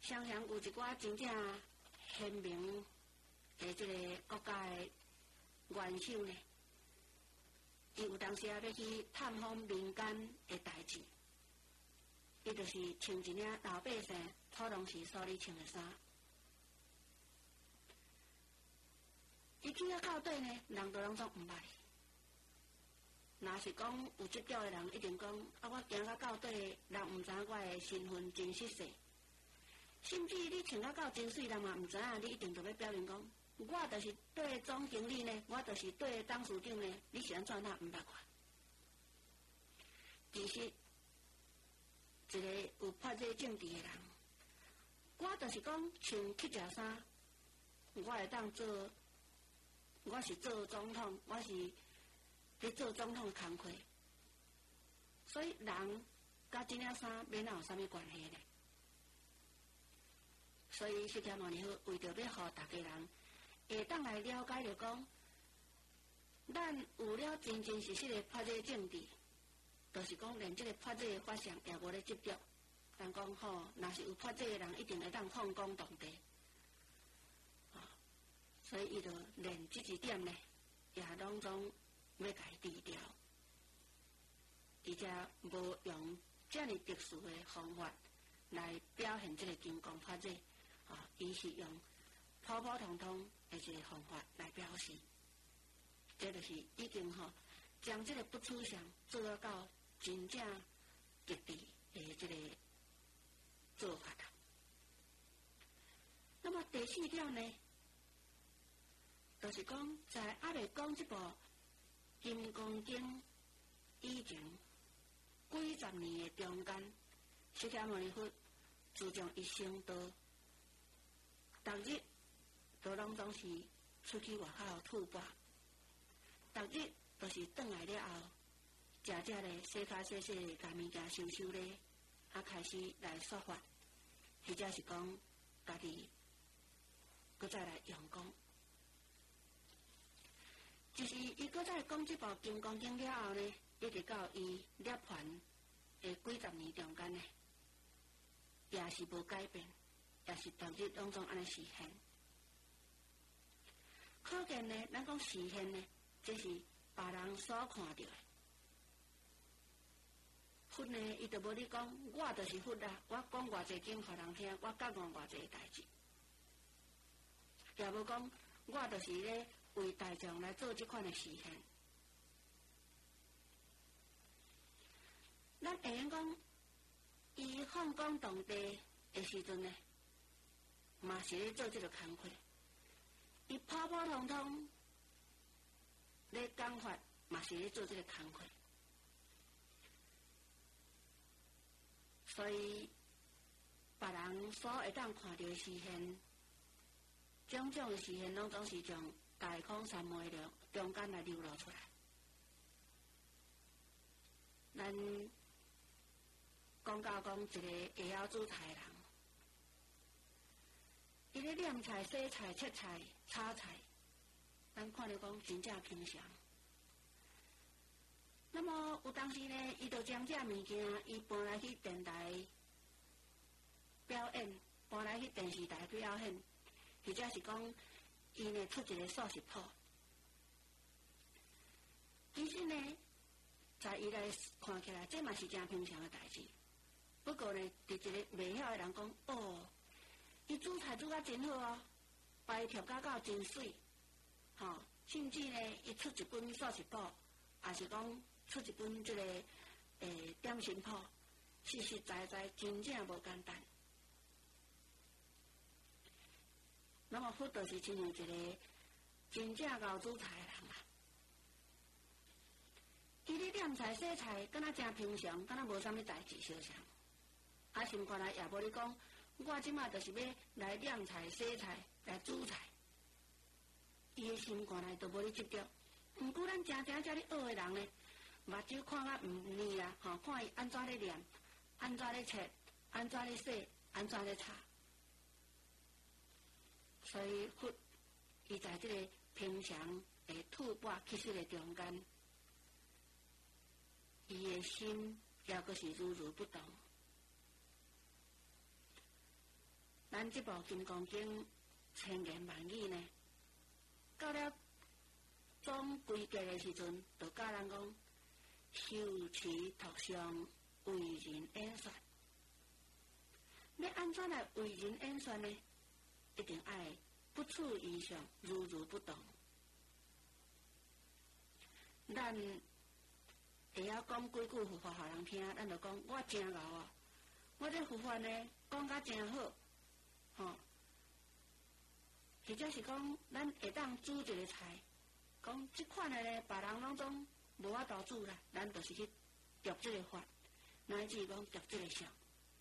常常有一寡真正贤明的这个国家的元首呢，伊有当时啊要去探访民间的代志，伊就是穿一领老百姓普通时所咧穿的衫。伊去啊到底呢，人都拢总毋捌。若是讲有执着的人，一定讲啊，我行到底，人毋知我的身份真实实。甚至你穿到真水，人嘛毋知影，你一定就要表明讲，我就是对总经理呢，我就是对董事长呢，你是安怎他毋捌我？其实，一个有发这政治的人，我就是讲穿乞食衫，我会当做，我是做总统，我是咧做总统工课，所以人甲这领衫免有啥物关系呢？所以释迦牟尼佛为着要互大家人会当来了解着讲，咱有了真真实实的发这政治，就是讲连这个发这的法相也无咧执着。人讲吼，若是有发这的人，一定会当放光动地。所以伊就连这一点呢，也拢总要家低调，而且无用这样特殊的方法来表现这个金刚法这。伊是用普普通通的一个方法来表示，这就是已经将这个不取相做到真正极致的这个做法啦。那么第四点呢，就是讲在还未讲这部《金刚经》以前几十年的中间，释迦牟尼佛自从一生道。逐日都拢总是出去外口吐蕃，逐日都是转来了后，食咧洗脚洗洗，甲物件收收咧，开始来说法，或者是讲家己搁再来用功。就是伊搁再讲这部《金刚经》了后呢，一直到伊涅槃的几十年中间呢，也是无改变。也是逐日拢总安尼实现，可见呢，咱讲实现呢，这是别人所看到的。佛呢，伊就无你讲，我就是佛啦，我讲偌济经互人听，我讲偌济代志，也无讲我就是咧为大众来做这款的实现。咱会用讲，伊放光动地的时阵呢？嘛是咧做这个工课，伊普普通通咧讲法，嘛是咧做这个工课，所以别人所会当看到的实现，种种的实现，拢总是从大空三昧了中间来流露出来。咱讲到讲一个会晓煮菜的人。伊咧念菜、洗菜、切菜、炒菜，咱看着讲真正平常。那么有当时呢，伊就将这物件，伊搬来去电台表演，搬来去电视台表演，或者是讲伊呢出一个素食谱。其实呢，在伊来看起来，这嘛是真平常的代志。不过呢，伫一个袂晓的人讲，哦。伊煮菜煮甲真好哦，摆调到真水，甚至呢，伊出一本素食谱，也是讲出一本这个点心谱，实实在在真正无简单。那么佛就是亲像一个真正会煮菜的人啊，伊咧念菜洗菜，敢若真平常，敢若无啥物代志相像，心肝内也无咧讲。我即马就是要来念菜、洗菜、来煮菜，伊的心肝内都无咧执着。毋过咱真正遮咧学的人呢，目睭看甲毋腻啊，看伊安怎咧念，安怎咧切，安怎咧洗，安怎咧炒。所以佛伊在这个平常的吐蕃气息的中间，伊的心也阁是如如不动。 咱这部《金刚经》千言万语呢，到了总归结的时阵，就教人讲：修持图上，为人演说。要安怎来为人演说呢？一定爱不处异常，如如不动。咱会晓讲几句佛法互人听，咱就讲我真牛啊！我这佛法呢讲甲真好，或者是讲咱会当煮一个菜，讲即款的呢，别人拢总无法度煮啦，咱就是去读这个法，乃至讲读这个相。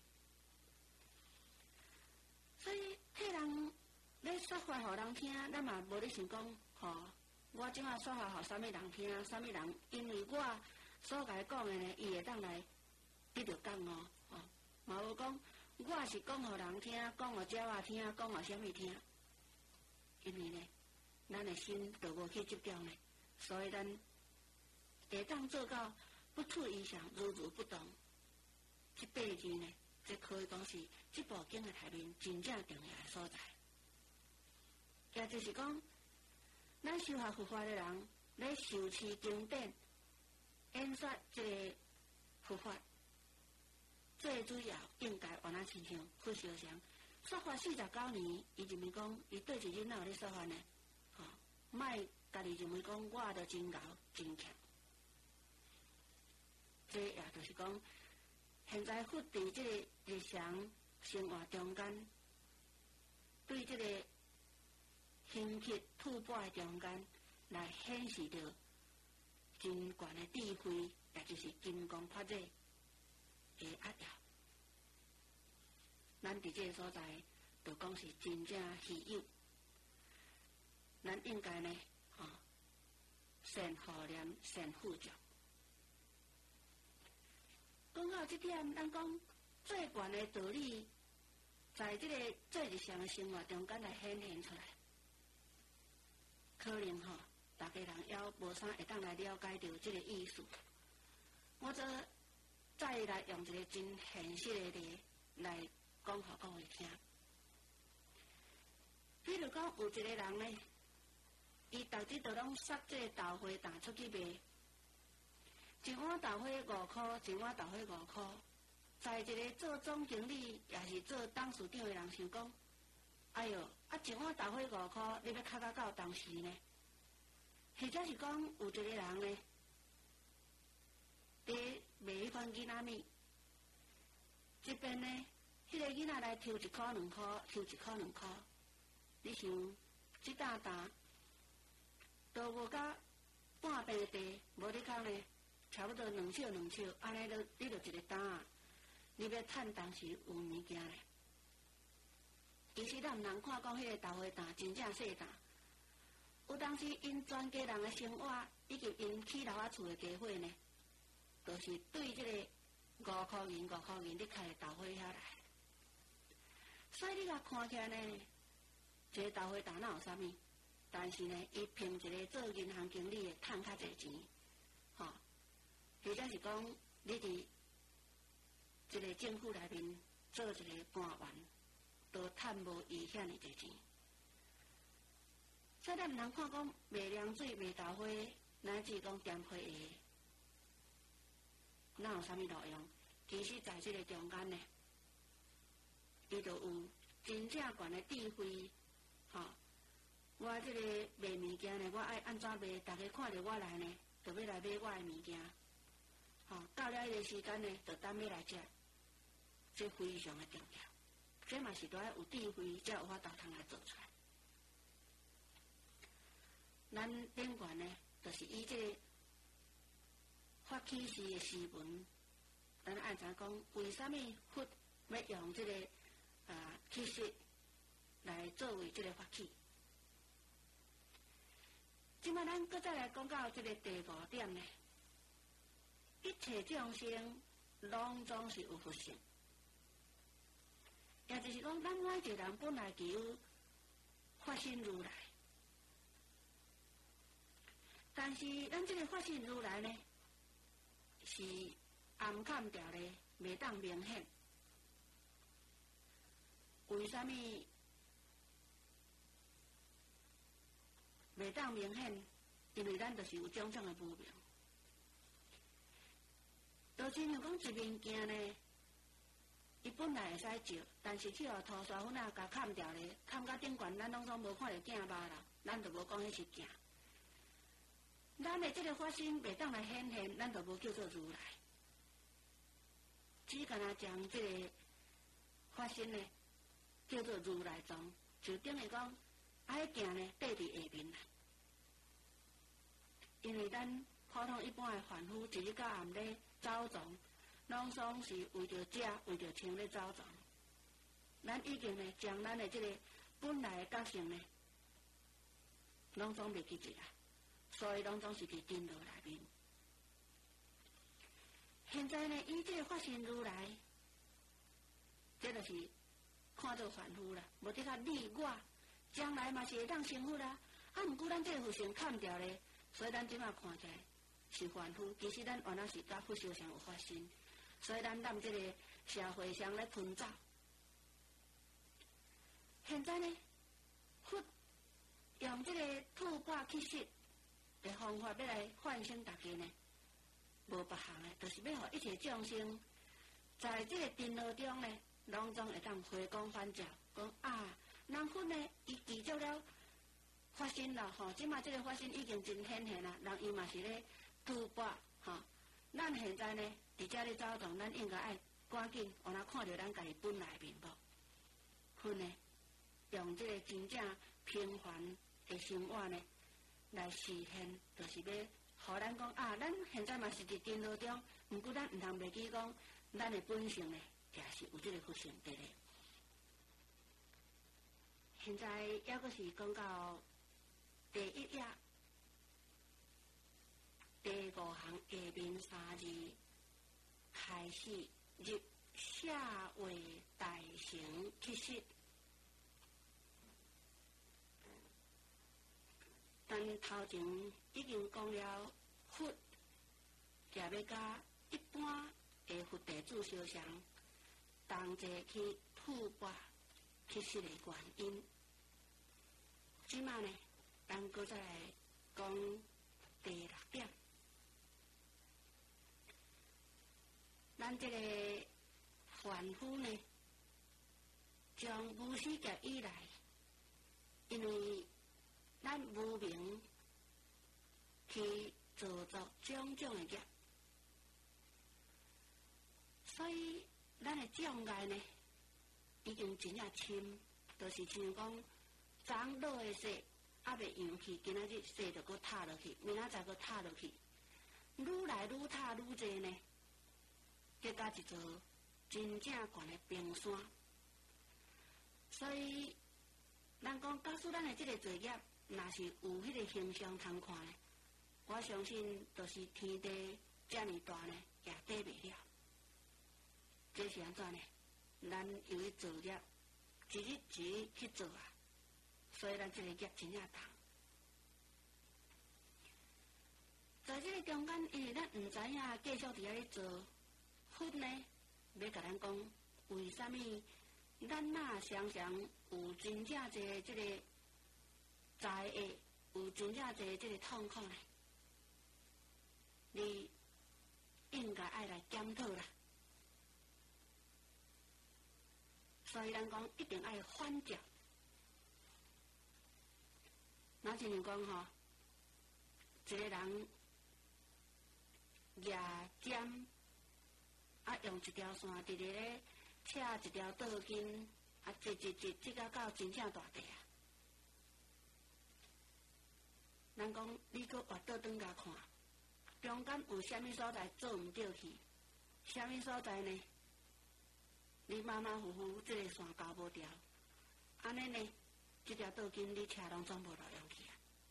所以，迄人咧说法互人听，咱嘛无咧想讲，我怎啊说法互啥物人听，啥物人，因为我所甲伊讲的呢，伊会当来得到感悟，嘛无讲我是讲互人听，讲互鸟仔听，讲互啥物听，因为呢，咱的心就无去执着呢，所以咱会当做到不处异常，如如不动。这八句呢，这可以讲是这部经的内面真正重要的所在。也就是讲，咱修学佛法的人，咧受持经典，演说这个佛法，最主要应该往哪亲像佛修上，说法49年，伊认为讲，伊对一囡仔咧说法呢，莫家己认为讲我着真牛真强。这也就是讲，现在佛伫这个日常生活中间，对这个行乞吐蕃的中间，来显示着真悬的智慧，也就是金刚法界的压要。咱伫这个所在，就讲是真正稀有。咱应该呢，善护念，善富足。讲到这点，咱讲最悬的道理，在这个最日常的生活中间来显现出来。可能大家人也无啥会当来了解到这个意思。我则再来用一个真现实的例来讲互各位听。比如讲，有一个人呢，伊逐日都拢塞这个豆花担出去卖，一碗豆花5块，一碗豆花5块。在一个做总经理也是做董事长的人想讲，哎哟，一碗豆花5块，你要卡到当时呢？或者是讲有一个人呢，伫卖迄款囡仔面，这边呢，迄个囡仔来抽1块2块，抽1块2块，你想这担都无甲半边的地，无你讲呢，差不多2尺2尺，安尼你就一个担啊，你要趁当时有物件咧。其实咱毋通看讲迄个豆花担真正细担。有当时因全家人的生活，以及因起楼仔厝的家伙呢，就是对这个5块银你开豆花遐来。所以你甲看起来呢，一个豆花担哪有啥物？但是呢，伊凭一个做银行经理的趁较侪钱，或者是讲你伫一个政府内面做一个官员，都趁无伊遐尼侪钱。所以咱毋通看讲卖凉水、卖豆花，乃至讲店批鞋，哪有啥物路用？其实在这个中间呢，伊就有真正悬的智慧。我这个卖物件呢，我爱安怎卖？大家看到我来呢，就要来买我的物件。到了迄个时间呢，就等要来食，这非常的重要。这嘛是都要有智慧，才有法度通来做出来。咱顶悬呢，就是以这个发起时的诗文，咱按怎讲？为什么佛要用这个起示来作为这个发起？即摆咱搁再来讲到这个第5点呢，一切众生拢总是有佛性，也就是讲，咱每一个人本来就有法身如来。但是，咱这个法身如来呢，是暗藏掉咧，袂当明显。为啥物袂当明显？因为咱就是有种种的无明。就亲像讲一面镜呢，伊本来会使照，但是去互涂刷粉啊，甲砍掉咧，砍到顶悬，咱拢总无看到镜肉啦，咱就无讲迄是镜。咱的这个法身袂当来显现，咱就无叫做如来。只干那将这个法身呢，叫做如来藏，就等于讲，迄镜呢缀伫下面啦。因为咱普通一般的凡夫，一日到暗咧走藏，拢总是为着食、为着穿咧走藏。咱已经呢，将咱的这个本来的觉性呢，拢总袂记住啊，所以拢总是伫颠倒内面。现在呢，以这个法身如来，这就是看做凡夫啦，无得较你我，将来嘛是会当成佛啦。啊，毋过咱这个佛性砍掉咧。所以咱即马看起来是凡夫，其实咱原来是甲佛相上有发生，所以咱踮即个社会上咧奔走。现在呢，佛用即个吐蕃去世的方法要来唤醒大家呢，无别项的，就是要互一切众生在即个颠倒中呢，拢总会当回光返照，讲啊，人佛呢，伊记住了。发生啦，吼！即马即个发生已经真显现啦，人伊嘛是咧吐蕃，吼！咱现在呢，伫遮咧走动，咱应该爱赶紧，互咱看着咱家己本来面目。佛呢，用即个真正平凡的生活呢，来实现，就是要互咱讲啊，咱现在嘛是伫颠倒中，毋过咱毋通袂记讲，咱的本性呢，也是有即个佛性伫咧。现在抑阁是讲到。第一页，第5行下面3字开始入社会大成其实，但头前已经讲了佛，也要甲一般的佛弟子相像，同齐去吐蕃其实的原因。即马呢？咱搁再来讲第6点，咱这个凡夫呢，从无始劫以来，因为咱无明去造作种种的业，所以咱的障碍呢，已经真正深，就是像讲长老的说。还袂扬去，今仔日说着搁塌落去，明仔载搁塌落去，愈来愈塌愈济呢，结到一座真正悬的冰山。所以，咱讲，假使咱的这个罪业，若是有迄个形象通看呢，我相信，就是天地遮尔大呢，也抵袂了。这是安怎呢？咱由于造业，一日一日去做啊。所以咱这个业真正重，在这个中间，因为咱毋知影继续伫遐咧做，佛呢要甲咱讲，为什么咱若常常有真正侪这个灾厄，有真正侪这个痛苦呢？你应该爱来检讨啦。所以咱讲一定爱反照。那亲像讲吼，一个人举尖，啊用一条线直直咧扯一条倒筋，啊直到真正大地啊。咱讲你搁活倒转甲看，中间有啥物所在做毋对去？啥物所在呢？你马马虎虎，这个线交无掉，安尼呢？这条倒筋你车拢总无路用去啊！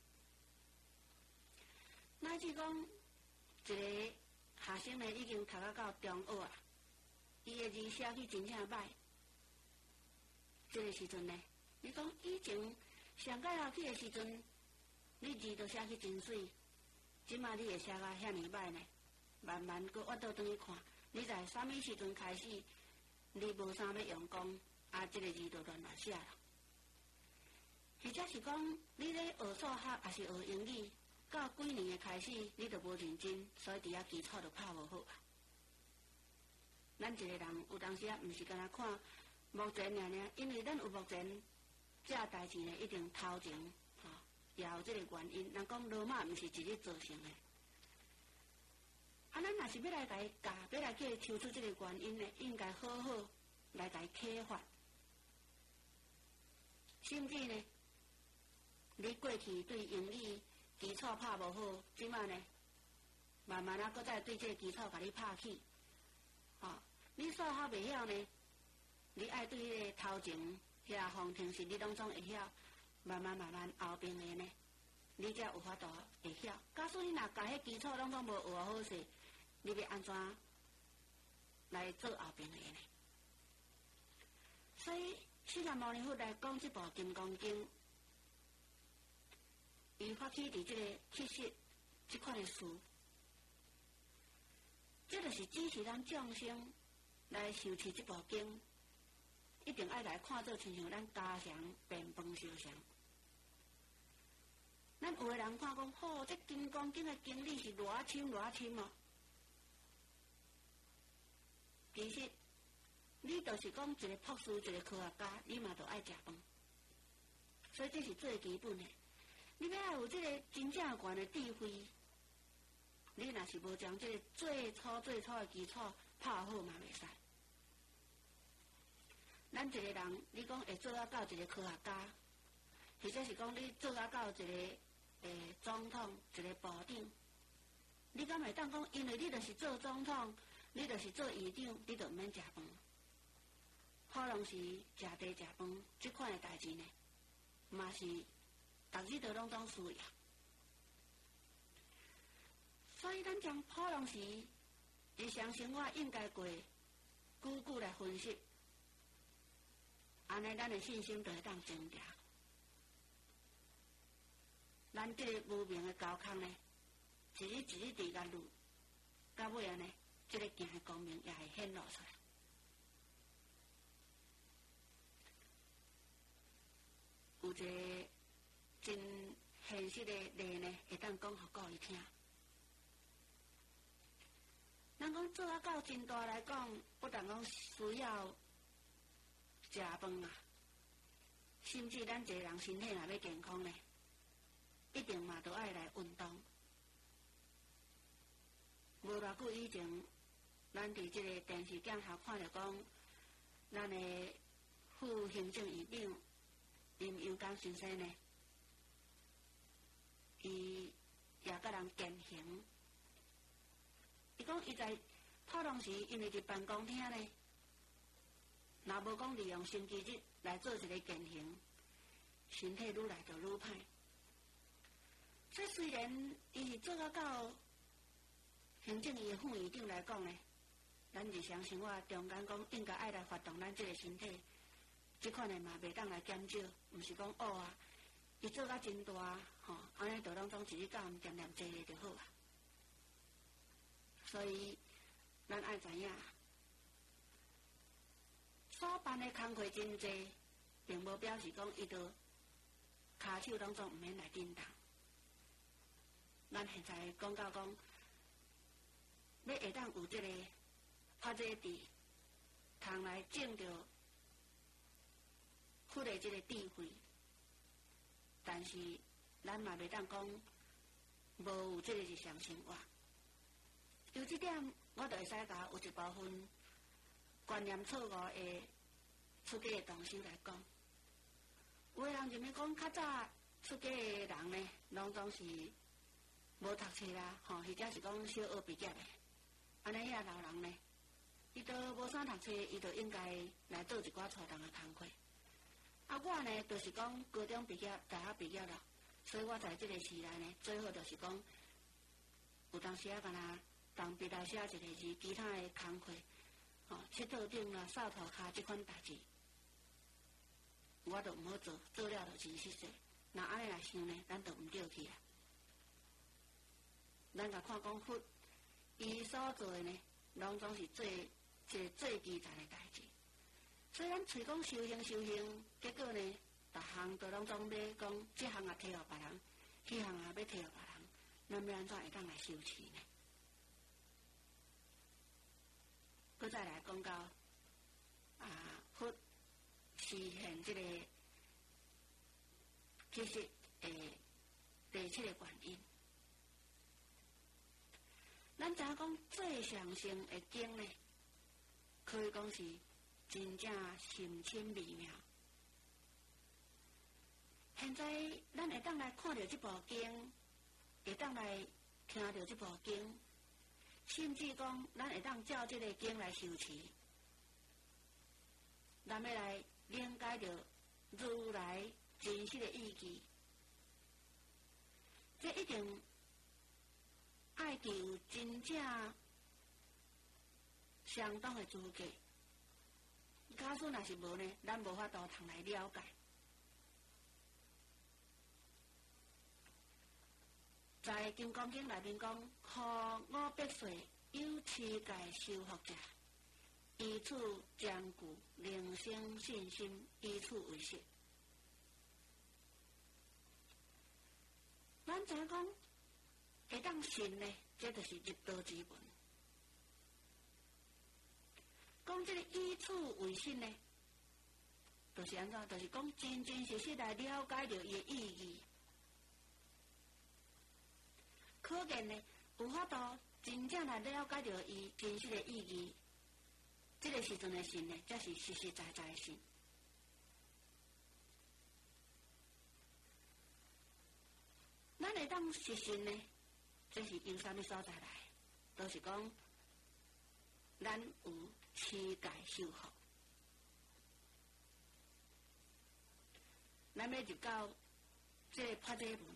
乃至讲一个学生呢，已经读到中学啊，伊的字写去真正歹。这个时阵呢，你讲以前上盖后去的时阵，你字都写去真水，即马你会写到遐尼歹呢？慢慢搁挖倒转去看，你在啥物时阵开始，你无啥要用功， 这个字就乱写啦。或者是讲，你咧学数学还是学英语，到几年的开始，你就无认真，所以伫遐基础就拍无好啊。咱一个人有当时啊，毋是干那看目前尔，因为咱有目前这代志呢，一定头前也有这个原因。人讲罗马毋是一日造成的，咱若是要来甲伊教，要来叫伊抽出这个原因呢，应该好好来甲伊启发，甚至呢。你过去对英语基础拍无好，即摆呢，慢慢啊，搁再对这个基础甲你拍起。你数学袂晓呢，你爱对迄个头前遐方程式你拢总会晓，慢慢后边的呢，你才有法度会晓。假使你若甲迄基础拢总无学好势，你要安怎来做后边的呢？所以释迦牟尼佛来讲这部《金刚经》。伊发起伫这个七识这款的事，这就是指示咱众生来受持这部经，一定爱来看做亲像咱家常便饭烧常。咱有的人看讲，这《金刚经》的经理是偌深哦。其实，你就是讲一个博士，一个科学家，你嘛就爱食饭，所以这是最基本的。你要有这个真正悬的智慧，你若是无将这个最初的基础拍好嘛袂使。咱一个人，你讲会做到一个科学家，或者是讲你做到一个总统、一个部长，你敢会当讲，因为你就是做总统，你就是做议长，你就毋免食饭。可能是食茶食饭这款的代志呢，嘛是。逐日都拢总需要，所以咱将普通时日常生活应该过句来分析，安尼咱的信心就会当增加。咱这个无明的交空呢，一日伫甲愈，到尾啊呢，这个行的光明也会显露出来。有一个真现实的例呢，会当讲互各位听。咱讲做到真大来讲，不但讲需要食饭啊，甚至咱一个人身体若要健康呢，一定嘛都爱来运动。无偌久以前，咱伫这个电视镜头看到讲，咱的副行政院长林佑刚先生呢。伊也甲人践行，伊讲伊在普通时，因为伫办公厅呢，若无讲利用星期日来做一个践行，身体愈来就愈歹。这虽然伊是做到行政院的副院长来讲呢，咱日常生活中间讲应该爱来发动咱这个身体，这款的嘛袂当来减少，毋是讲伊做到真大，安尼就拢总一日到晚念坐咧就好啊。所以，咱爱知影，所办的工课真济，并无表示讲伊就骹手拢总毋免来叮当。咱现在讲到讲，要会当有这个发这智，通来证着佛的这个智慧。但是，咱嘛袂当讲无有这个日常生活。由这点，我就会使甲有一部分观念错误的出家的同修来讲。有的人认为讲较早出家的人呢，拢总是无读册啦，或者是讲小学毕业的。安尼遐老人呢，伊都无啥读册，伊就应该来做一寡初等的工课。我呢，就是讲高中毕业、大学毕业了，所以我在这个时代呢，最好就是讲，有当时敢若当笔来写一个字，其他的工课，切桌顶啦、扫涂骹这款代志，我都毋好做，做了就真失势。那安尼来想呢，咱就毋对去啊。咱甲看讲佛，伊所做的呢，拢总是最基层的代志。 所以咱嘴讲修行修行，结果呢，逐项都拢总要讲，这项也摕互别人，迄项也要摕互别人，咱要安怎会当来修持呢？搁再来讲到佛实现这个其实第7个原因。咱知影讲最上乘的经呢，可以讲是真正深深微妙。现在咱会当来看到这部经，会当来听到这部经，甚至讲咱会当照这个经来修持，咱要来了解到如来真实的意义，这一定爱具有真正相当的资格。假使若是无呢，咱无法度通来了解。在《金刚经》内面讲，何我必说有七界修福者，以此坚固，令生信心，以此为实。咱知影讲，会当信呢，这就是入道之门。讲这个以此为信呢，就是安怎？就是讲真真实实来了解到伊的意义。可见呢，有法度真正来了解到伊真实的意义，这个时阵的信呢，才是实实在在的信。咱会当实信呢，这是由啥物所在来？就是讲，咱有七界修福，咱要入到这个法界门。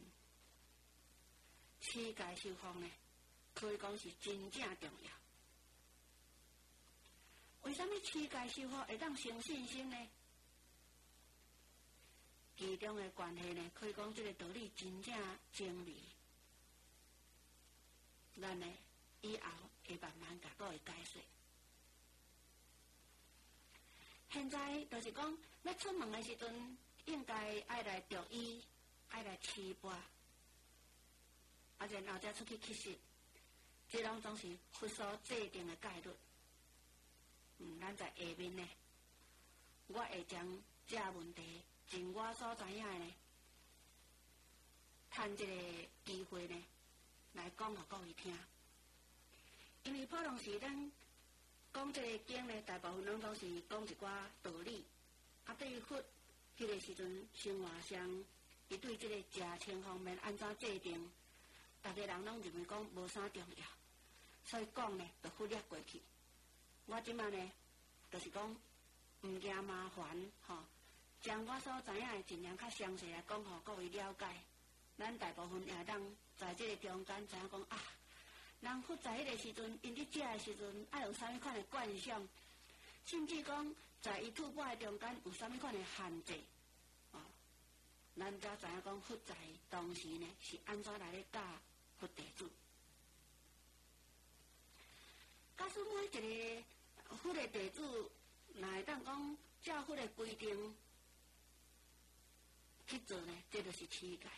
七界修福呢，可以讲是真正重要。为什么七界修福会当生信心呢？其中的关系呢，可以讲这个道理真正精微。咱呢以后会慢慢甲各位解说。现在就是讲，要出门的时阵，应该爱来着衣，爱来持钵。然后才出去乞食，这拢总是佛所制定的戒律。咱在下面呢，我会将这问题，尽我所知影的呢，趁这个机会呢，来讲给各位听。因为普通时咱讲这个经呢，大部分拢总是讲一寡道理，对于佛迄个时阵生活上，伊对这个食穿方面安怎制定？大家人拢认为讲无啥重要，所以讲呢，就忽略过去。我即摆呢，就是讲毋惊麻烦，将我所知影的尽量较详细来讲，互各位了解。咱大部分也当在这个中间知影讲人佛在迄个时阵，因伫食的时阵，爱有啥物款的惯想，甚至讲在伊吐蕃的中间有啥物款的限制，咱才知影讲佛在当时呢是安怎来咧教佛弟子。假使每一个佛的弟子，若会当讲照佛的规定去做呢，这就是七界。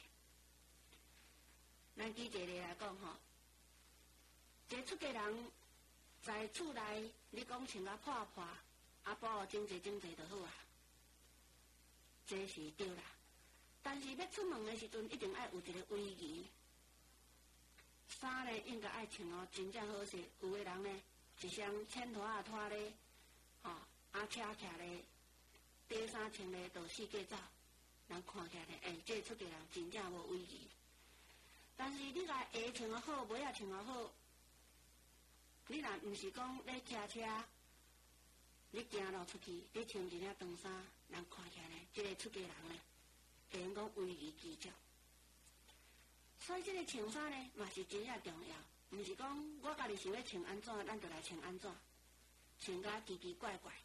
咱举一个例来讲一个出家人在厝内，你讲穿甲破破，保整齐整齐就好啊，这是对啦。但是要出门的时阵，一定爱有一个威仪。衫呢，应该爱穿真正好势。有的人呢，一双浅拖拖咧，赤徛咧，底衫穿咧，就四界走，人看起来这个出家人真正无威仪。但是你甲鞋穿好，袜仔穿好，你若毋是讲咧骑车，你行路出去，你穿一领长衫，人看起来这个出家人呢，会用讲威仪技巧。所以这个穿衫呢，嘛是真正重要。毋是讲我家己想要穿安怎，咱就来穿安怎，穿甲奇奇怪怪。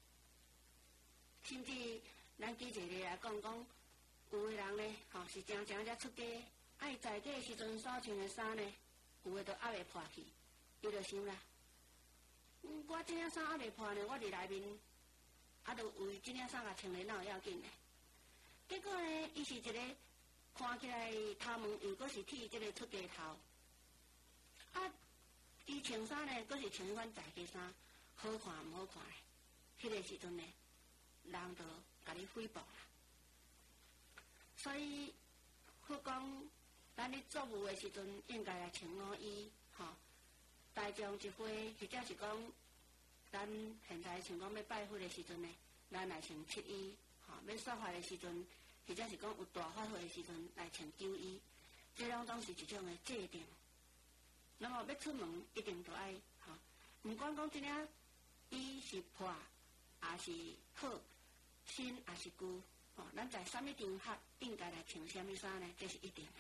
甚至咱举一个例来讲，有的人呢，是真正才出家，爱在家时阵所穿的衫呢，有的都压袂破去，伊就想啦，我这领衫压袂破呢，我伫内面啊，就为即领衫甲穿咧，哪有要紧咧？结果呢，伊是一个看起来头毛又阁是剃即个出家头，啊，伊穿衫呢，阁是穿迄款在家衫，好看毋好看咧？迄个时阵呢，人就甲你诽谤啦。所以，佛讲，咱咧做务的时阵，应该来穿五衣，吼。大众一会，或者是讲，咱现在像讲要拜佛的时阵呢，咱来穿七衣，吼；要说法的时阵，或者是讲有大法会的时阵来穿九衣，这拢是一种的制定。然后要出门一定都爱，吼，毋管讲即领衣是破，也是好，新也是旧，吼，咱在什么场合应该来穿什么衫呢？这是一定的。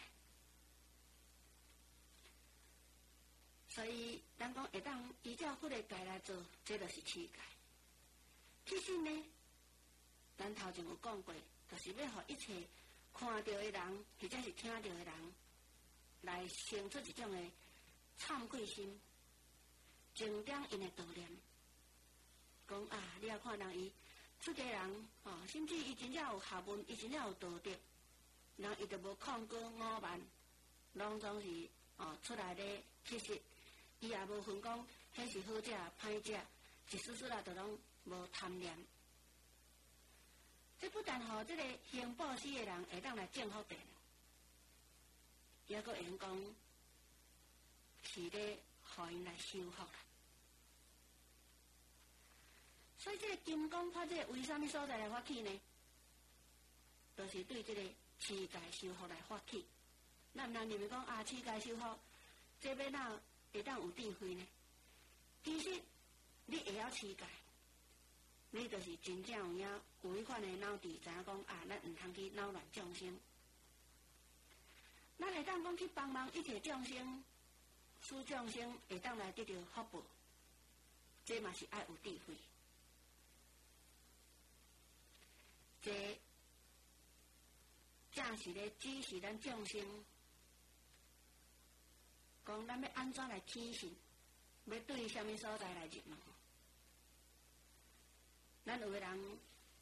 所以，咱讲会当依照佛的戒来做，这就是持戒。其实呢，咱头前有讲过，就是要互一切看到的人，或者是听到的人，来生出一种的忏悔心，静点因的道念，讲啊，你要看人伊出家人，哦，甚至伊真正有学问，伊真正有道德，然后伊就无抗过5万，拢总是出来咧，其实。伊也无分讲，迄是好食歹食，一丝丝啊，就拢无贪念。这不但互这个行布施的人会当来种福田，也阁会讲是咧互因来修福啦。所以这个金刚发这个为什么所在来发起呢？就是对这个持戒修福来发起。咱人认为讲啊，持戒修福，这要哪会当有智慧呢？其实你会晓持戒，你就是真正有迄款的脑智，知影讲啊，咱毋通去扰乱众生。咱会当讲去帮忙一切众生，使众生会当来得到福报，这嘛是爱有智慧。这正是咧指示咱众生。讲咱要安怎来起信，要对什么所在来入门？咱有个人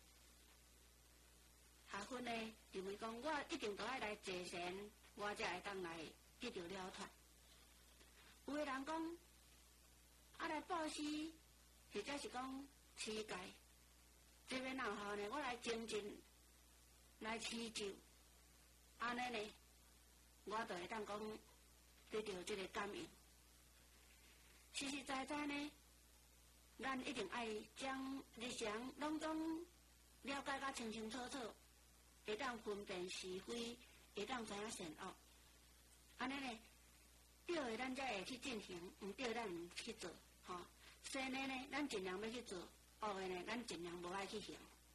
下分呢，认为讲我一定都爱来坐禅，我才会当来得到了脱。有个人讲啊来布施，或者是讲持戒，这要哪有效呢？我来精进，来持咒，安尼呢，我就会当讲。得到这个感应，实实在在呢，咱一定爱将日常拢总了解甲清清楚楚，会当分辨是非，会当知影善恶。安尼呢，对的咱才会去进行，毋对咱毋去做，吼。善的呢，咱尽量要去做；恶的呢，咱尽量无爱去行。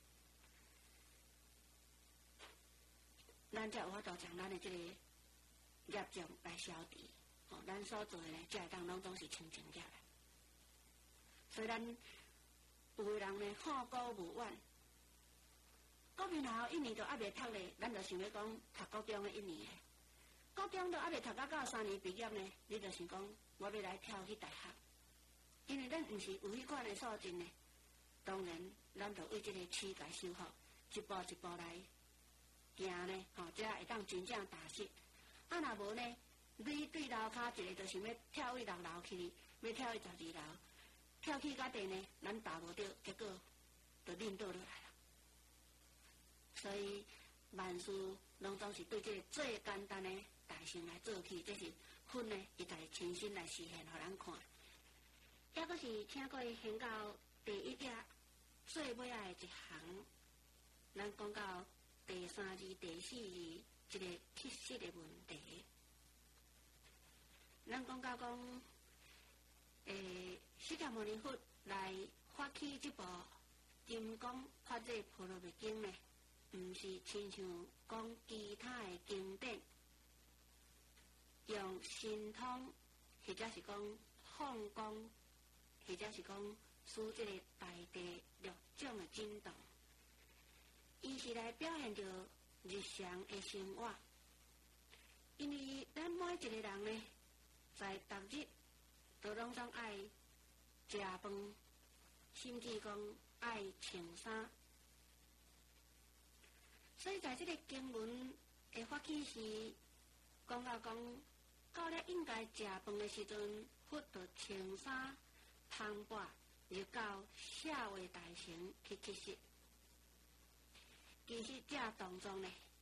咱才有法度将咱的这个业障来消除，咱所做的呢，才会当拢总是清净下来。所以咱有个人呢，好高骛远，国民校1年都还未读咧，咱就想要讲读高中的1年的，高中都还未读到3年毕业呢，你就想讲我要来跳去大学，因为咱毋是有迄款的素质呢。当然，咱就为这个持戒修福，一步一步来行呢，才会当真正踏实。啊，若无呢，你对楼骹一个就想要跳去6楼去，要跳去12楼，跳去到地呢，咱达无到，结果就恁倒落来了。所以万事拢总是对这个最简单的大事来做起，这是佛呢，伊在亲身来实现，互咱看。抑阁是请过行到第1页最尾仔的一行，咱讲到第3字、第4字一个缺失的问题。咱讲到讲，释迦牟尼佛来发起这部《金刚发这婆罗蜜经》呢，毋是亲像讲其他的经典，用神通或者是讲放光，或者是讲使这个大地6种的震动，伊是来表现着日常的生活。因为咱每一个人呢，在逐日都拢总爱食饭，甚至讲爱穿衫。所以在这个经文的发起时，讲到到了应该食饭的时阵，佛就穿衫摊跋，入到社会大城去乞食。其实这动作呢，